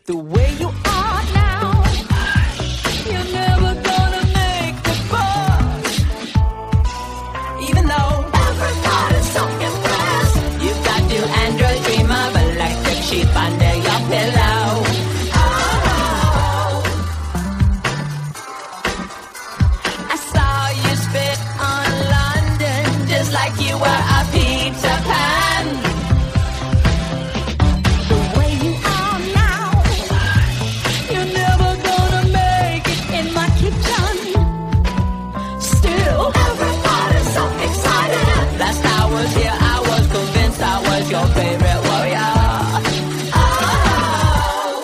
The way you are now, you're never gonna make the buzz. Even though everybody's so impressed, you've got your Android dream of electric sheep under your pillow. Oh. I saw you spit on London just like you were a Peter Pan. Your favorite warrior. Oh.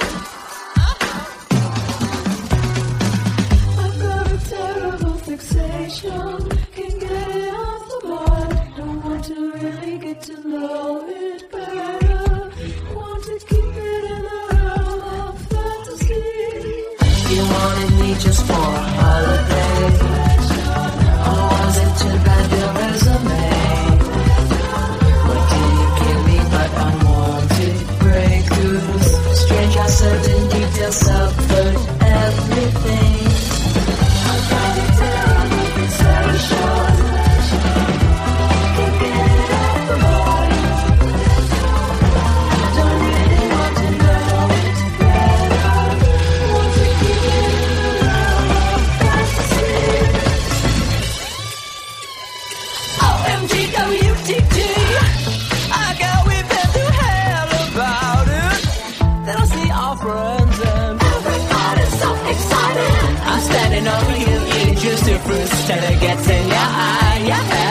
I've got a terrible fixation. Can't get it off the mind. Don't want to really get to know it better. Want to keep it in the realm of fantasy. You wanted me just for a holiday. Or was it too bad your resume? Certain details suffered everything. I've got a terrible fixation. Can't get it off the mind. Don't really want to know it better. Want to keep it in the realm of fantasy. OMG, WTG. I got we've been through hell about it. Then I see our friends and everybody's so excited. I'm standing over you, eating juicy fruits till it gets in your eye. Yeah.